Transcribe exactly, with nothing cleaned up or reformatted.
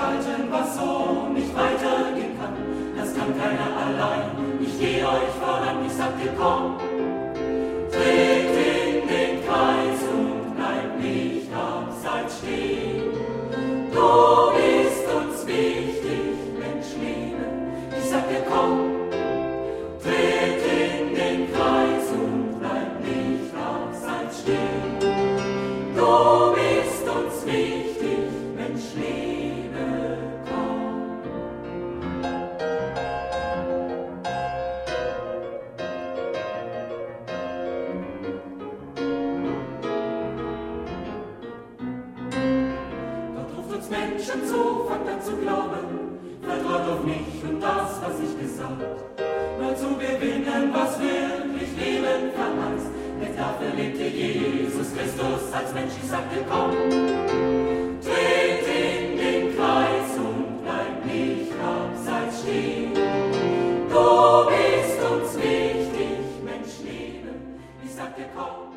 gestalten, was so nicht weitergehen kann. Das kann keiner allein. Ich gehe euch voran, ich sag dir komm. Tritt in den Kreis und bleib nicht abseits stehen. Du bist uns wichtig, Menschenleben. Ich sag dir komm. Tritt in den Kreis und bleib nicht abseits stehen. Du bist uns wichtig, Menschenleben, komm. Gott ruft uns Menschen zu, fangt an zu glauben, vertraut auf mich und das, was ich gesagt. Nur zu gewinnen, was wirklich Leben verheißt. Denn dafür lebte Jesus Christus als Mensch. Ich sag dir komm, tritt in den Kreis und bleib nicht abseits stehen. Du bist uns wichtig, Menschenleben. Ich sag dir komm.